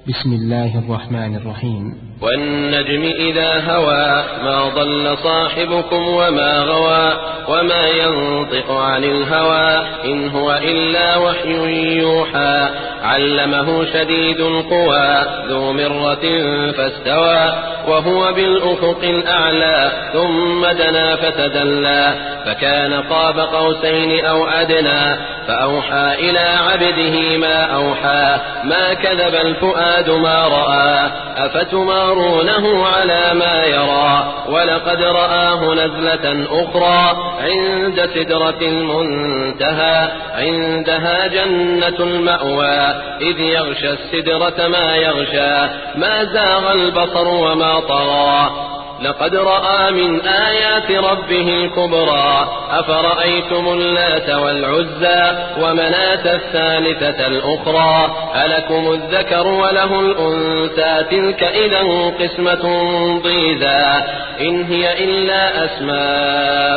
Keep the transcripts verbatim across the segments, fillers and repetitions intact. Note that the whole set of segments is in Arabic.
بسم الله الرحمن الرحيم. والنجم إذا هوى ما ضل صاحبكم وما غوى وما ينطق عن الهوى إن هو إلا وحي يوحى علمه شديد القوى ذو مرة فاستوى وهو بالأفق الأعلى ثم دنا فتدلى فكان قاب قوسين أو أدنى فأوحى إلى عبده ما أوحى ما كذب الفؤاد ما رأى أفتمارونه على ما يرى ولقد رآه نزلة أخرى عند سدرة المنتهى عندها جنة المأوى إذ يغشى السدرة ما يغشى ما زاغ البصر وما طغى لقد رأى من آيات ربه الكبرى أفرأيتم اللات والعزى ومناة الثالثة الأخرى ألكم الذكر وله الأنثى تلك إذا قسمة ضيزى إن هي إلا أسماء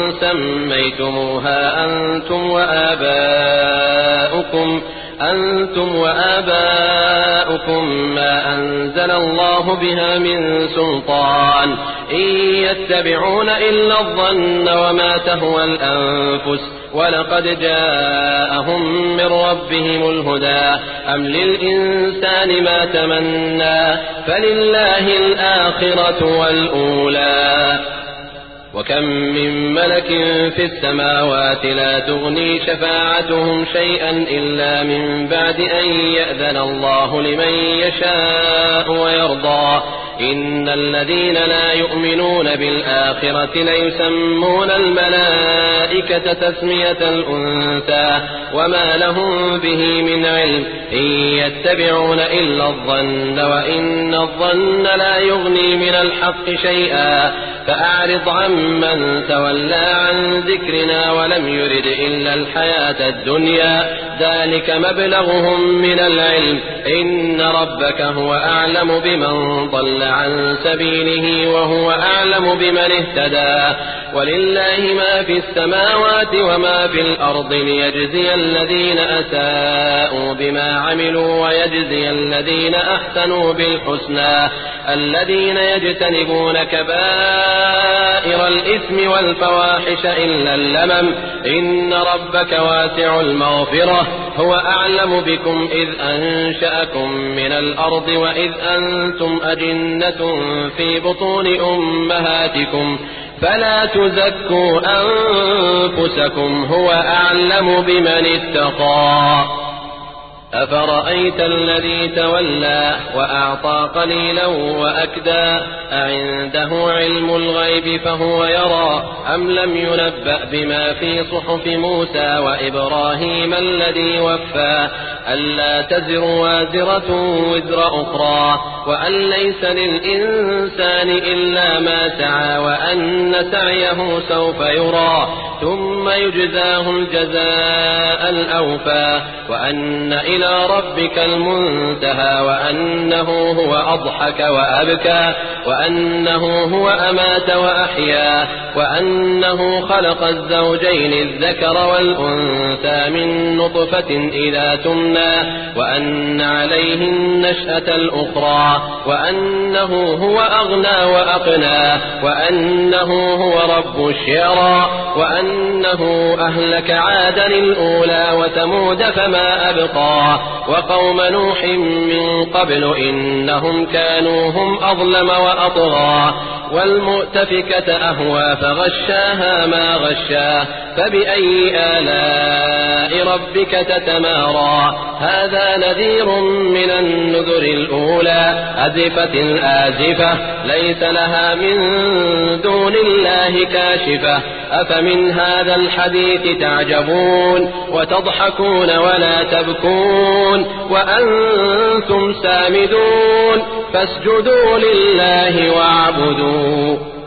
سميتموها أنتم وآباؤكم أنتم وآباؤكم ما أنزل الله بها من سلطان إن يتبعون إلا الظن وما تهوى الأنفس ولقد جاءهم من ربهم الهدى أم للإنسان ما تمنى فلله الآخرة والأولى وكم من ملك في السماوات لا تغني شفاعتهم شيئا إلا من بعد أن يأذن الله لمن يشاء ويرضى إن الذين لا يؤمنون بالآخرة ليسمون الملائكة تسمية الأنثى وما لهم به من علم إن يتبعون إلا الظن وإن الظن لا يغني من الحق شيئا فأعرض عمن تولى عن ذكرنا ولم يرد إلا الحياة الدنيا ذلك مبلغهم من العلم إن ربك هو أعلم بمن ضل عن سبيله وهو أعلم بمن اهتدى ولله ما في السماوات وما في الأرض ليجزي الذين أساءوا بما عملوا ويجزي الذين أحسنوا بالحسنى الذين يجتنبون كبائر الإثم والفواحش إلا اللمم إن ربك واسع المغفرة هو أعلم بكم إذ أنشأكم من الأرض وإذ أنتم أجنة في بطون أمهاتكم فلا تزكوا أنفسكم هو أعلم بمن اتقى أفرأيت الذي تولى وأعطى قليلا وأكدى أعنده علم الغيب فهو يرى أم لم ينبأ بما في صحف موسى وإبراهيم الذي وفى ألا تزر وازرة وزر أخرى وأن ليس للإنسان إلا ما سعى وأن سعيه سوف يرى ثم يجزاه الجزاء الأوفى وأن إلى ربك المنتهى وأنه هو أضحك وأبكى وأنه هو أمات وأحيا وأنه خلق الزوجين الذكر والأنثى من نطفة إذا تمنى وأن عليه النشأة الأخرى وأنه هو أغنى وأقنى وأنه هو رب الشعرى وأنه أهلك عادا الأولى وثمود فما أبقى وقوم نوح من قبل إنهم كانوا هم أظلم وأطغى والمؤتفكة أهوى فغشاها ما غشا فبأي آلاء ربك تتمارى هذا نذير من النذر الأولى أزفت الآزفة ليس لها من دون الله كاشفة أفمن هذا الحديث تعجبون وتضحكون ولا تبكون وأنتم سامدون فاسجدوا لله واعبدوا